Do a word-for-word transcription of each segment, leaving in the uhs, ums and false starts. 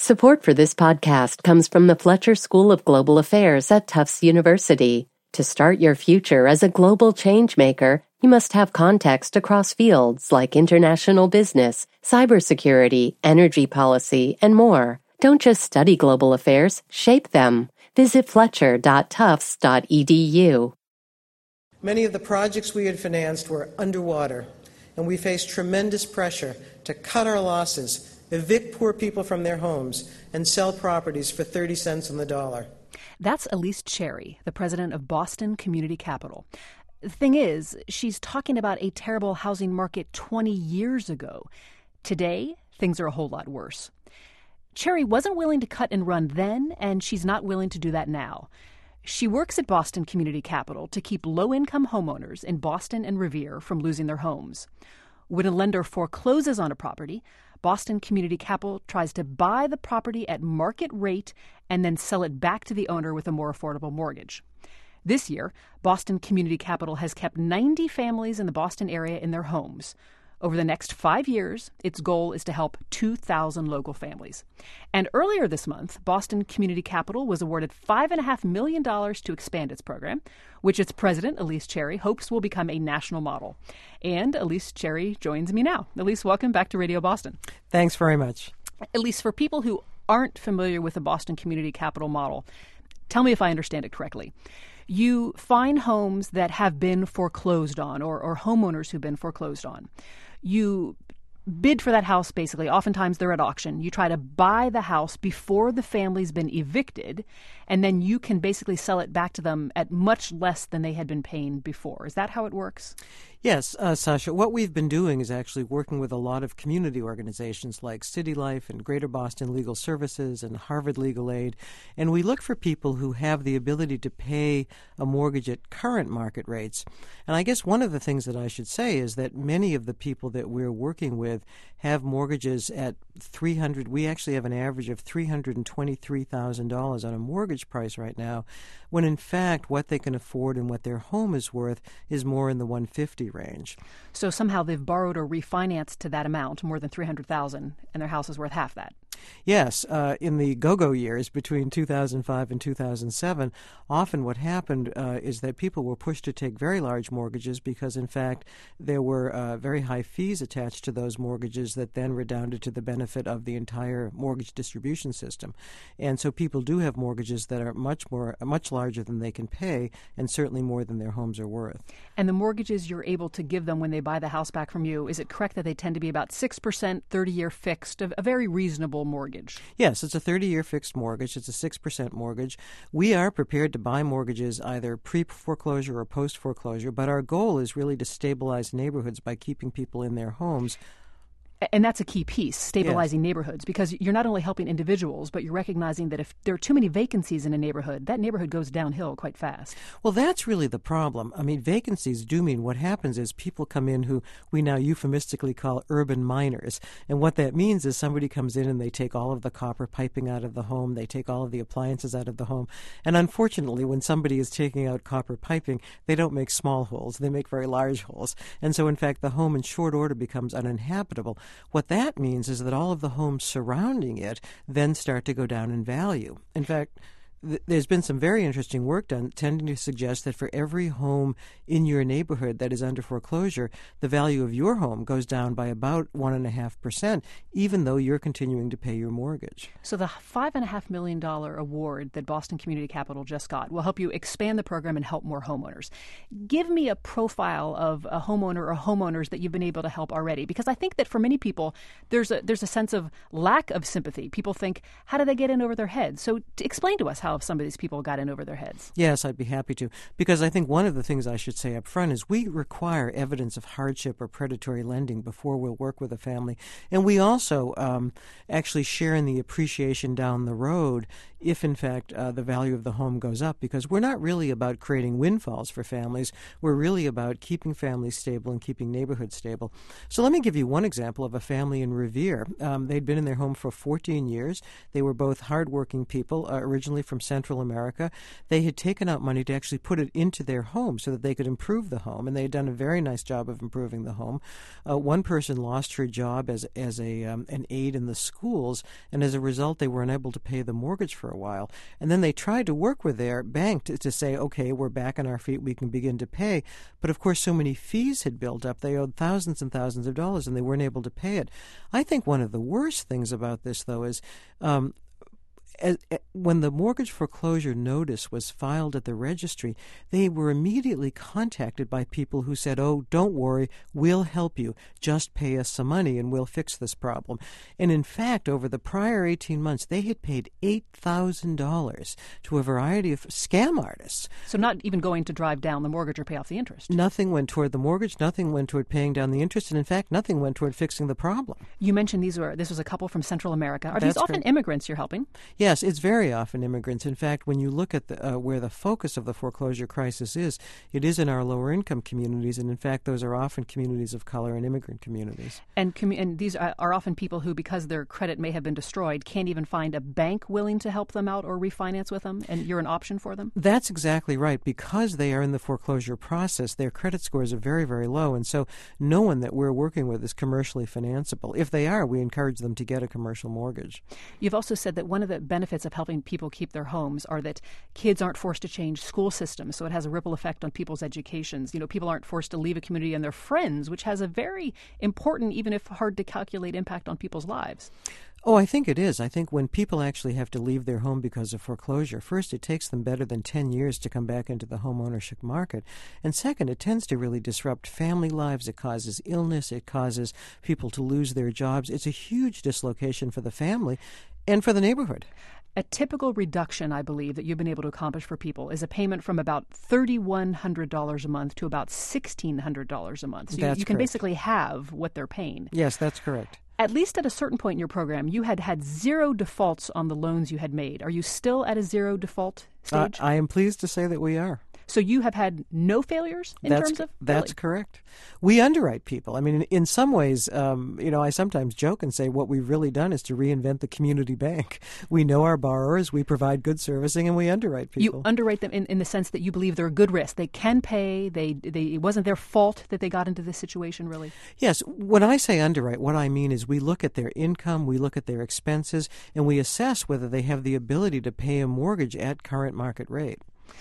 Support for this podcast comes from the Fletcher School of Global Affairs at Tufts University. To start your future as a global changemaker, you must have context across fields like international business, cybersecurity, energy policy, and more. Don't just study global affairs, shape them. Visit fletcher dot tufts dot e d u. Many of the projects we had financed were underwater, and we faced tremendous pressure to cut our losses, evict poor people from their homes, and sell properties for thirty cents on the dollar. That's Elise Cherry, the president of Boston Community Capital. The thing is, she's talking about a terrible housing market twenty years ago. Today, things are a whole lot worse. Cherry wasn't willing to cut and run then, and she's not willing to do that now. She works at Boston Community Capital to keep low-income homeowners in Boston and Revere from losing their homes. When a lender forecloses on a property, Boston Community Capital tries to buy the property at market rate and then sell it back to the owner with a more affordable mortgage. This year, Boston Community Capital has kept ninety families in the Boston area in their homes. Over the next five years, its goal is to help two thousand local families. And earlier this month, Boston Community Capital was awarded five point five million dollars to expand its program, which its president, Elise Cherry, hopes will become a national model. And Elise Cherry joins me now. Elise, welcome back to Radio Boston. Thanks very much. Elise, for people who aren't familiar with the Boston Community Capital model, tell me if I understand it correctly. You find homes that have been foreclosed on or, or homeowners who've been foreclosed on. You bid for that house, basically. Oftentimes they're at auction. You try to buy the house before the family's been evicted, and then you can basically sell it back to them at much less than they had been paying before. Is that how it works? Yes, uh, Sasha. What we've been doing is actually working with a lot of community organizations like City Life and Greater Boston Legal Services and Harvard Legal Aid, and we look for people who have the ability to pay a mortgage at current market rates. And I guess one of the things that I should say is that many of the people that we're working with have mortgages at three hundred. We actually have an average of three hundred twenty-three thousand dollars on a mortgage price right now, when in fact what they can afford and what their home is worth is more in the one hundred fifty thousand dollars range. So somehow they've borrowed or refinanced to that amount, more than three hundred thousand dollars, and their house is worth half that. Yes. Uh, in the go-go years between two thousand five and two thousand seven, often what happened uh, is that people were pushed to take very large mortgages because, in fact, there were uh, very high fees attached to those mortgages that then redounded to the benefit of the entire mortgage distribution system. And so people do have mortgages that are much more, much larger than they can pay, and certainly more than their homes are worth. And the mortgages you're able to give them when they buy the house back from you, is it correct that they tend to be about six percent, thirty-year fixed, a, a very reasonable mortgage? Yes, it's a thirty-year fixed mortgage. It's a six percent mortgage. We are prepared to buy mortgages either pre-foreclosure or post-foreclosure, but our goal is really to stabilize neighborhoods by keeping people in their homes. And that's a key piece, stabilizing yes. neighborhoods, because you're not only helping individuals, but you're recognizing that if there are too many vacancies in a neighborhood, that neighborhood goes downhill quite fast. Well, that's really the problem. I mean, vacancies do mean what happens is people come in who we now euphemistically call urban miners. And what that means is somebody comes in and they take all of the copper piping out of the home, they take all of the appliances out of the home. And unfortunately, when somebody is taking out copper piping, they don't make small holes, they make very large holes. And so, in fact, the home in short order becomes uninhabitable. What that means is that all of the homes surrounding it then start to go down in value. In fact, th- there's been some very interesting work done tending to suggest that for every home in your neighborhood that is under foreclosure, the value of your home goes down by about one point five percent, even though you're continuing to pay your mortgage. So the five point five million dollars award that Boston Community Capital just got will help you expand the program and help more homeowners. Give me a profile of a homeowner or homeowners that you've been able to help already, because I think that for many people, there's a there's a sense of lack of sympathy. People think, how did they get in over their heads? So to explain to us how some of these people got in over their heads. Yes, I'd be happy to, because I think one of the things I should say up front is we require evidence of hardship or predatory lending before we'll work with a family. And we also um, actually share in the appreciation down the road if, in fact, uh, the value of the home goes up, because we're not really about creating windfalls for families. We're really about keeping families stable and keeping neighborhoods stable. So let me give you one example of a family in Revere. Um, they'd been in their home for fourteen years. They were both hardworking people, uh, originally from from Central America. They had taken out money to actually put it into their home so that they could improve the home, and they had done a very nice job of improving the home. Uh, one person lost her job as as a um, an aide in the schools, and as a result, they were unable to pay the mortgage for a while. And then they tried to work with their bank to, to say, okay, we're back on our feet, we can begin to pay. But of course, so many fees had built up, they owed thousands and thousands of dollars, and they weren't able to pay it. I think one of the worst things about this, though, is um, As, when the mortgage foreclosure notice was filed at the registry, they were immediately contacted by people who said, oh, don't worry, we'll help you. Just pay us some money and we'll fix this problem. And in fact, over the prior eighteen months, they had paid eight thousand dollars to a variety of scam artists. So not even going to drive down the mortgage or pay off the interest. Nothing went toward the mortgage, nothing went toward paying down the interest, and in fact, nothing went toward fixing the problem. You mentioned these were this was a couple from Central America. Are That's these often correct. immigrants you're helping? Yeah. Yes, it's very often immigrants. In fact, when you look at the, uh, where the focus of the foreclosure crisis is, it is in our lower-income communities, and in fact, those are often communities of color and immigrant communities. And, commu- and these are, are often people who, because their credit may have been destroyed, can't even find a bank willing to help them out or refinance with them, and you're an option for them? That's exactly right. Because they are in the foreclosure process, their credit scores are very, very low, and so no one that we're working with is commercially financeable. If they are, we encourage them to get a commercial mortgage. You've also said that one of the benefits of helping people keep their homes are that kids aren't forced to change school systems, so it has a ripple effect on people's educations. You know, people aren't forced to leave a community and their friends, which has a very important, even if hard to calculate, impact on people's lives. Oh, I think it is. I think when people actually have to leave their home because of foreclosure, first, it takes them better than ten years to come back into the home ownership market. And second, it tends to really disrupt family lives. It causes illness. It causes people to lose their jobs. It's a huge dislocation for the family and for the neighborhood. A typical reduction, I believe, that you've been able to accomplish for people is a payment from about three thousand one hundred dollars a month to about one thousand six hundred dollars a month. So you, That's you can correct. basically have what they're paying. Yes, that's correct. At least at a certain point in your program, you had had zero defaults on the loans you had made. Are you still at a zero default Uh, stage? I am pleased to say that we are. So you have had no failures in that's, terms of? That's really? correct. We underwrite people. I mean, in, in some ways, um, you know, I sometimes joke and say what we've really done is to reinvent the community bank. We know our borrowers, we provide good servicing, and we underwrite people. You underwrite them in, in the sense that you believe they're a good risk. They can pay. They, they it wasn't their fault that they got into this situation, really. Yes. When I say underwrite, what I mean is we look at their income, we look at their expenses, and we assess whether they have the ability to pay a mortgage at current market rate.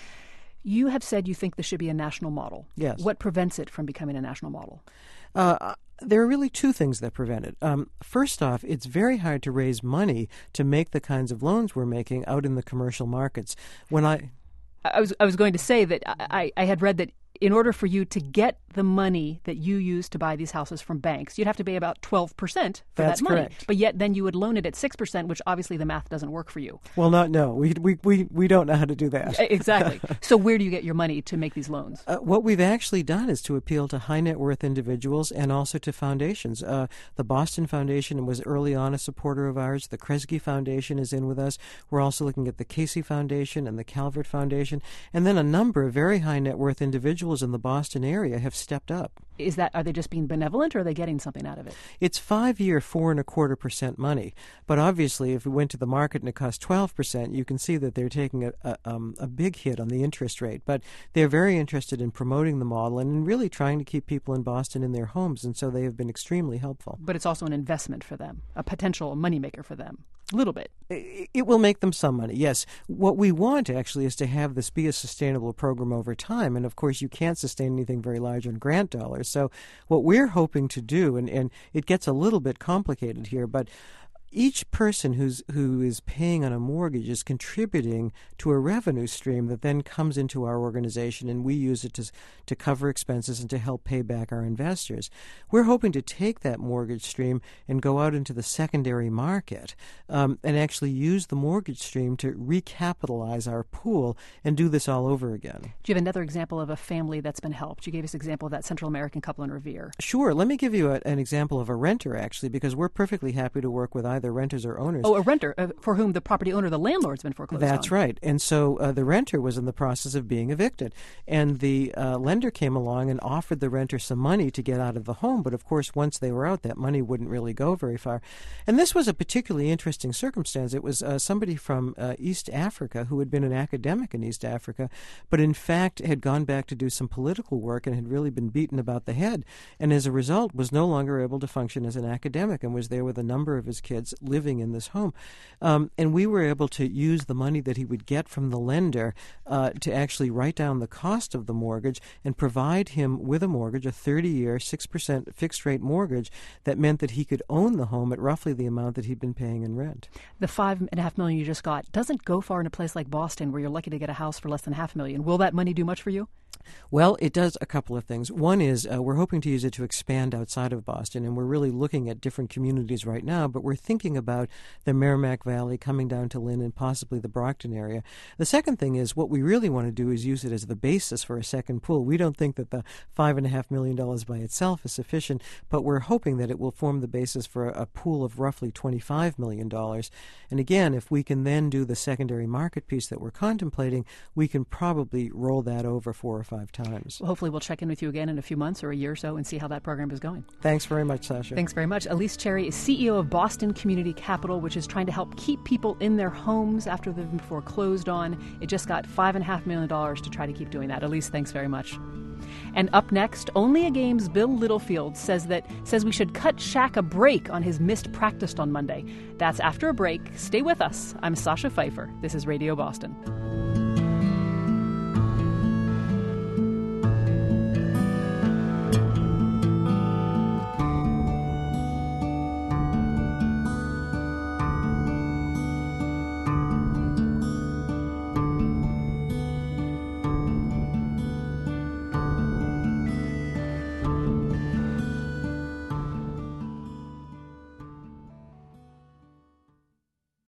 You have said you think this should be a national model. Yes. What prevents it from becoming a national model? Uh, there are really two things that prevent it. Um, first off, it's very hard to raise money to make the kinds of loans we're making out in the commercial markets. When I, I was I was going to say that I, I had read that in order for you to get the money that you use to buy these houses from banks, you'd have to pay about twelve percent for That's that money. correct. But yet then you would loan it at six percent, which obviously the math doesn't work for you. well, not no, we we we we don't know how to do that. Exactly. So where do you get your money to make these loans? Uh, what we've actually done is to appeal to high net worth individuals and also to foundations. Uh, the Boston Foundation was early on a supporter of ours. The Kresge Foundation is in with us. We're also looking at the Casey Foundation and the Calvert Foundation. And then a number of very high net worth individuals in the Boston area have stepped up. Is that are they just being benevolent, or are they getting something out of it? It's five-year, four and a quarter percent money. But obviously, if we went to the market and it cost twelve percent, you can see that they're taking a, a, um, a big hit on the interest rate. But they're very interested in promoting the model and in really trying to keep people in Boston in their homes, and so they have been extremely helpful. But it's also an investment for them, a potential moneymaker for them. A little bit. It will make them some money, yes. What we want, actually, is to have this be a sustainable program over time. And, of course, you can't sustain anything very large on grant dollars. So what we're hoping to do, and, and it gets a little bit complicated here, but each person who's who is paying on a mortgage is contributing to a revenue stream that then comes into our organization, and we use it to to cover expenses and to help pay back our investors. We're hoping to take that mortgage stream and go out into the secondary market um, and actually use the mortgage stream to recapitalize our pool and do this all over again. Do you have another example of a family that's been helped? You gave us an example of that Central American couple in Revere. Sure. Let me give you a, an example of a renter, actually, because we're perfectly happy to work with either either renters or owners. Oh, a renter uh, for whom the property owner, the landlord's been foreclosed on. That's right. And so uh, the renter was in the process of being evicted. And the uh, lender came along and offered the renter some money to get out of the home. But of course, once they were out, that money wouldn't really go very far. And this was a particularly interesting circumstance. It was uh, somebody from uh, East Africa who had been an academic in East Africa, but in fact had gone back to do some political work and had really been beaten about the head. And as a result, was no longer able to function as an academic and was there with a number of his kids living in this home. Um, and we were able to use the money that he would get from the lender uh, to actually write down the cost of the mortgage and provide him with a mortgage, a thirty-year, six percent fixed-rate mortgage that meant that he could own the home at roughly the amount that he'd been paying in rent. The five and a half million you just got doesn't go far in a place like Boston where you're lucky to get a house for less than half a million. Will that money do much for you? Well, it does a couple of things. One is uh, we're hoping to use it to expand outside of Boston, and we're really looking at different communities right now, but we're thinking about the Merrimack Valley, coming down to Lynn, and possibly the Brockton area. The second thing is what we really want to do is use it as the basis for a second pool. We don't think that the five and a half million dollars by itself is sufficient, but we're hoping that it will form the basis for a, a pool of roughly twenty-five million dollars. And again, if we can then do the secondary market piece that we're contemplating, we can probably roll that over four or five times. Well, hopefully we'll check in with you again in a few months or a year or so and see how that program is going. Thanks very much, Sasha. Thanks very much. Elise Cherry is C E O of Boston Community Capital, which is trying to help keep people in their homes after they've been foreclosed on. It just got five and a half million dollars to try to keep doing that. Elise, thanks very much. And up next, Only a Game's Bill Littlefield says that says we should cut Shaq a break on his missed practice on Monday. That's after a break. Stay with us. I'm Sasha Pfeiffer. This is Radio Boston.